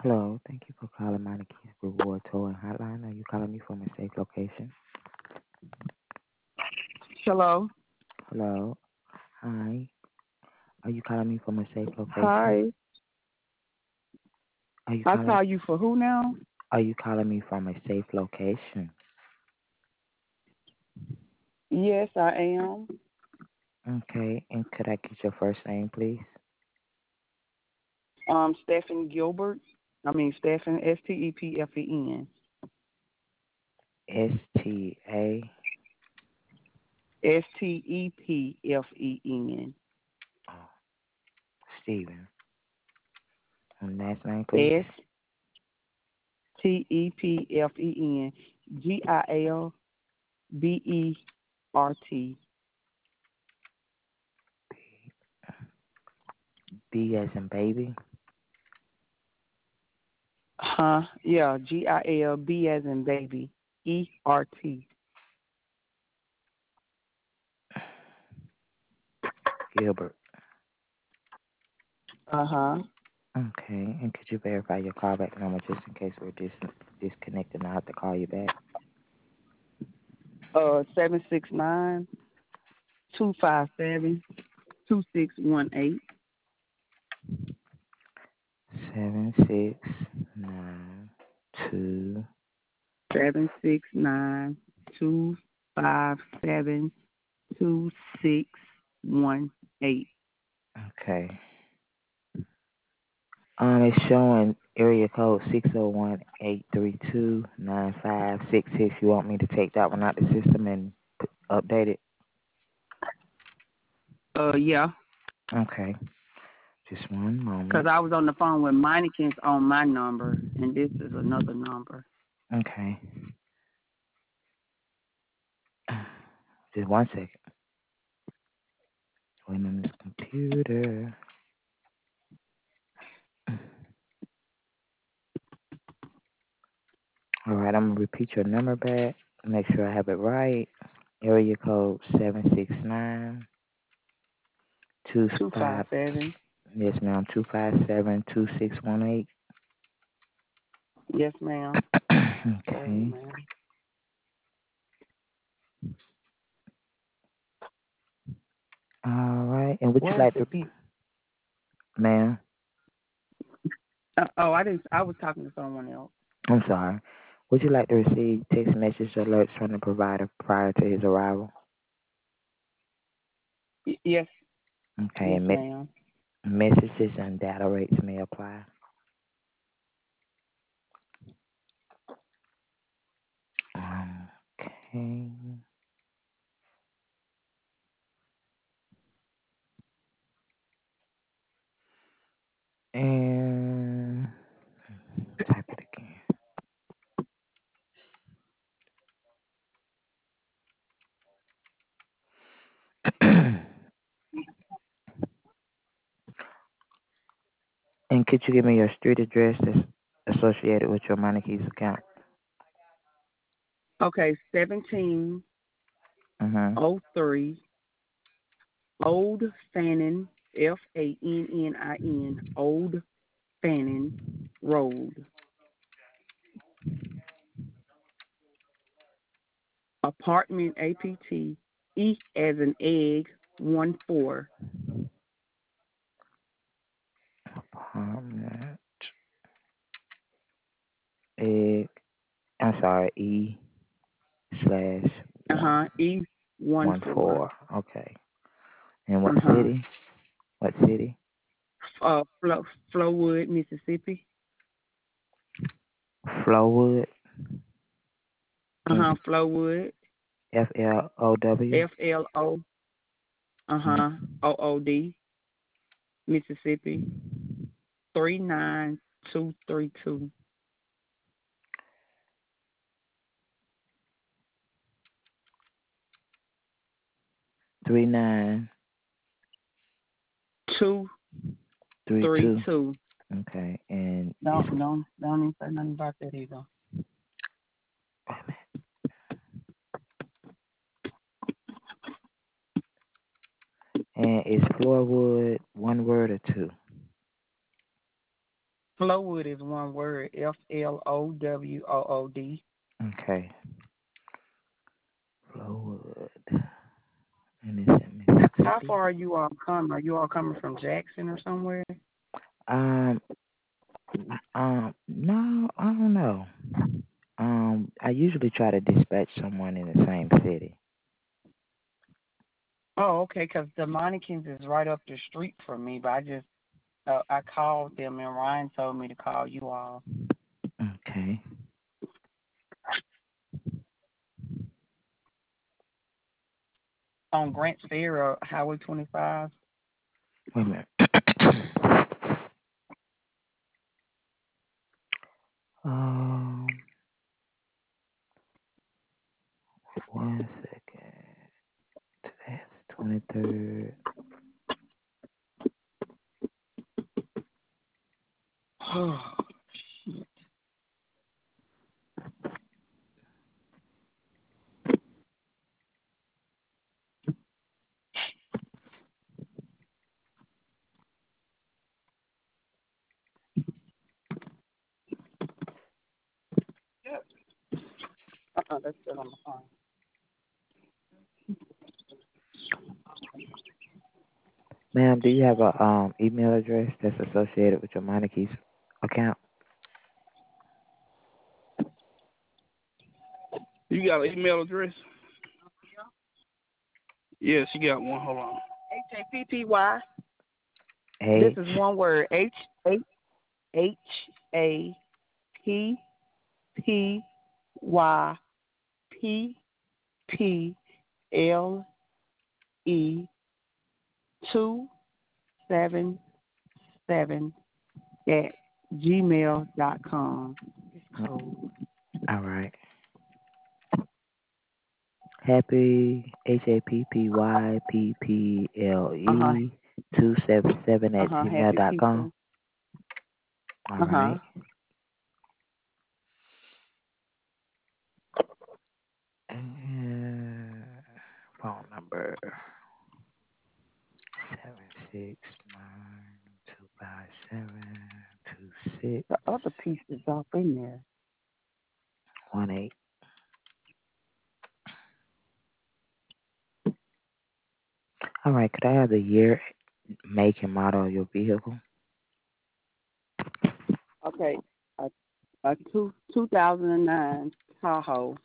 Hello, thank you for calling Monarchy's Reward Towing Hotline. Are you calling me from a safe location? Hello. Hello, hi. Are you calling me from a safe location? Hi. Are you I calling? call you for who now? Are you calling me from a safe location? Yes, I am. Okay, and could I get your first name, please? Stephen Gilbert. I mean Stephen Stepfen. STA. Stepfen. Oh, Steven. And last name, please. Stepfen. Gilbert. B as in baby. Huh? Yeah. Gilb as in baby. ERT. Gilbert. Uh-huh. Okay, and could you verify your callback number just in case we're disconnected and I have to call you back? 769-257-2618. 7692. 769-257-2618. Okay. It's showing area code 601-832-9566. You want me to take that one out the system and update it? Yeah, Okay. Just one because moment. I was on the phone with Meinekens on my number, and this is another number. Okay. Just one second. Wait on this computer. All right, I'm gonna repeat your number back. Make sure I have it right. Area code 769-25. 257. Yes, ma'am. 257-2618. Yes, ma'am. Sorry, Okay. ma'am. All right. And would you Where's like the to, beep? ma'am? Oh, I didn't. I was talking to someone else. I'm sorry. Would you like to receive text message alerts from the provider prior to his arrival? Yes, Okay. yes, And ma'am. messages and data rates may apply. Okay. And type it again. And could you give me your street address that's associated with your Money Keys account? Okay, 1703 Mm-hmm. Old Fannin, Fannin, Old Fannin Road, apartment APT, E as an egg, 1-4. Apartment. Egg. I'm sorry. E slash one E one one four. four. Okay. And what Uh huh. city? What city? Flowood, Mississippi. Flowwood. Can you Flowood, FLOW? FLO. OOD, Mississippi. 39232. 3932. 232. Okay. And it's Don't even say nothing about that either. and is Floorwood one word or two? Flowwood is one word. Flowwood. Okay. Flowood. And it's in How Mississippi. far are you all coming? Are you all coming from Jackson or somewhere? Um, no, I don't know. I usually try to dispatch someone in the same city. Oh, okay, 'cause the Monikins is right up the street from me, but I called them and Ryan told me to call you all Okay. on Grants Ferry or Highway 25. Wait a minute. um, 1 second. Today's 23rd. Oh, shit. That's still on the phone. Ma'am, do you have a email address that's associated with your Monarchies account? You got an email address? Yes, you got one. Hold on. HAPPY. This H. is one word. HAPPYPPLE 277 at gmail.com. It's cold. All right. Happy Uh huh. HAPPYPPLE 277 at Happy gmail.com. people. All Uh huh. right. And phone number 769-257-2618. The other piece is off in there. All right. Could I have the year, make, and model of your vehicle? Okay. A, a 2009 Tahoe.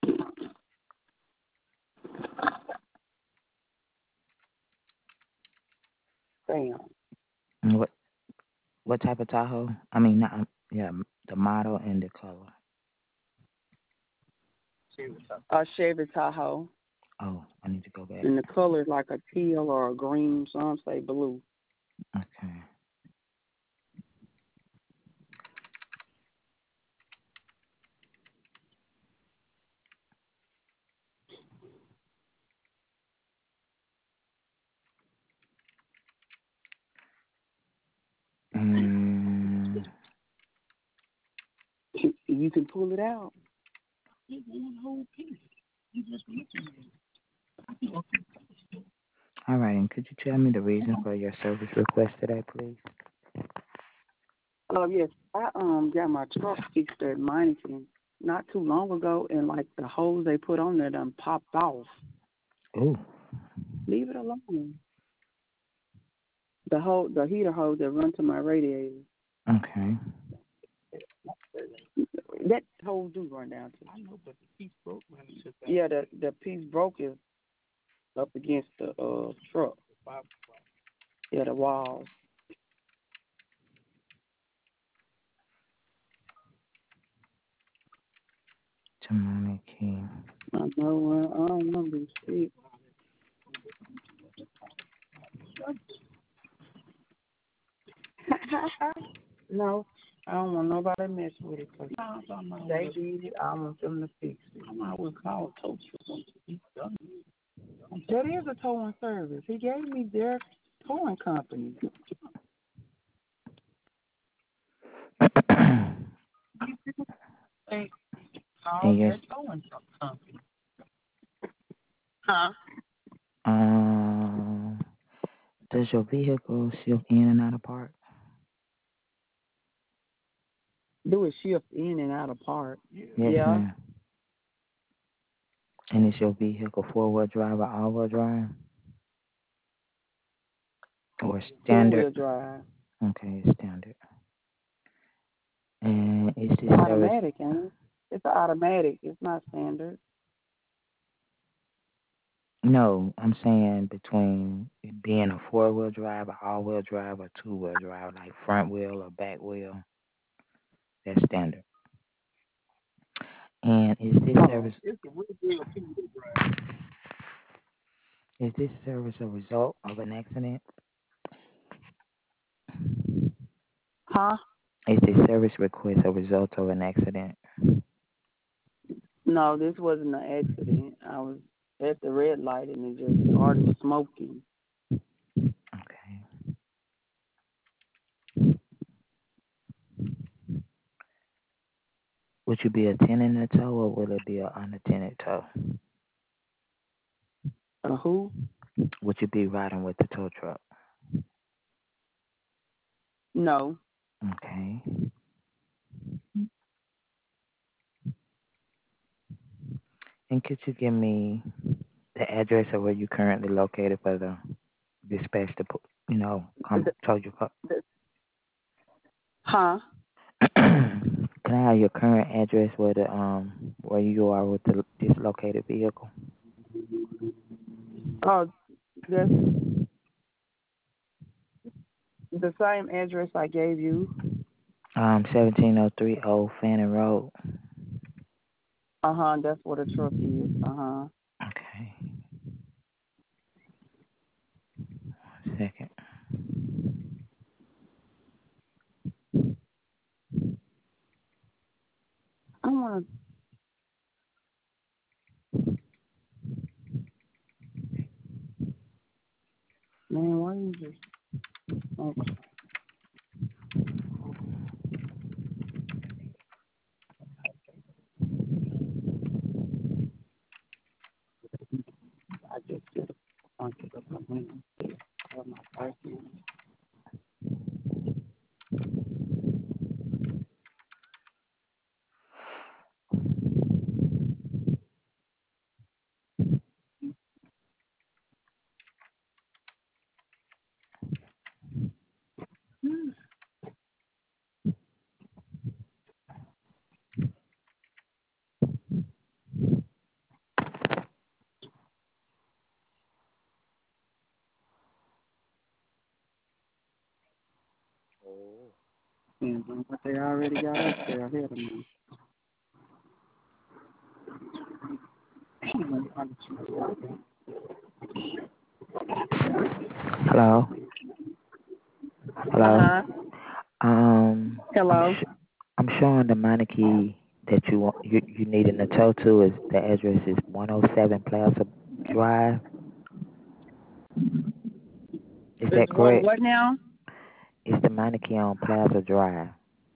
Bam. And what type of Tahoe? I mean, not, yeah, the model and the color. A Chevy Tahoe. Oh, I need to go back. And the color is like a teal or a green. Some say blue. Okay. Mm, You can pull it out. all right. And could you tell me the reason for your service request today, please? Oh yes, I got my truck fixed at Meineken not too long ago, and like the hose they put on there done popped off. Oh, Leave it alone. The heater hose that run to my radiator. okay. That hose do run down to. I know, but the piece broke when it took that. Yeah, the piece broke is up against the truck. Yeah, the wall. Jamani King. I know. I don't want to be sick. No, I don't want nobody to mess with it. Cause they did it. I want them to fix it. I would call tow truck. That is a towing service. He gave me their towing company. They call And yes, their towing company. Huh? um, does your vehicle shift in and out of park? do is shift in and out of park. Yes, Yeah. ma'am. And is your vehicle four-wheel drive or all-wheel drive? Or standard? Two-wheel drive. Okay, standard. And is this service? Automatic, ain't it? It's an automatic. It's not standard. No, I'm saying between it being a four-wheel drive, or all-wheel drive, or two-wheel drive, like front wheel or back wheel. That's standard. And is this service? It's a real deal two-wheel drive. Is this service a result of an accident? Huh? Is this service request a result of an accident? No, this wasn't an accident. I was at the red light and it just started smoking. Okay. Would you be attending the tow or will it be an unattended tow? Who? Would you be riding with the tow truck? No. Okay. And could you give me the address of where you currently located for the dispatch to, come tow your car? Huh? Can I have your current address where you are with the dislocated vehicle? Oh, that's the same address I gave you. 1703 Old Fannin Road. That's what a truck is. Okay. 1 second. I want man, why you just okay. I just did a bunch of my window. My parking. But they already got up there ahead of me. Hello? Hello? Hello. I'm showing the Monarchy that you need in the tow to is the address is 107 Plaza Drive. Is that correct? What now? It's the Monarchy on Plaza Drive.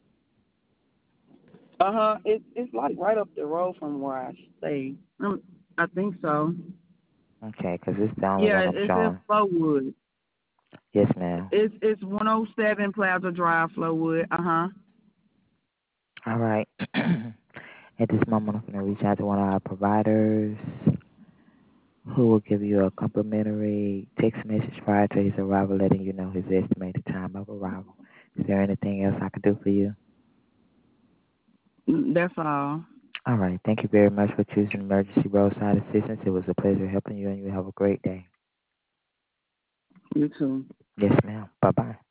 It's like right up the road from where I stay. I think so. Okay, because it's the only one I'm it's showing. in Flowood. Yes, ma'am. It's 107 Plaza Drive, Flowood. All right. At this moment, I'm going to reach out to one of our providers who will give you a complimentary text message prior to his arrival, letting you know his estimated time of arrival. Is there anything else I can do for you? That's all. All right. Thank you very much for choosing Emergency Roadside Assistance. It was a pleasure helping you, and you have a great day. You too. Yes, ma'am. Bye-bye.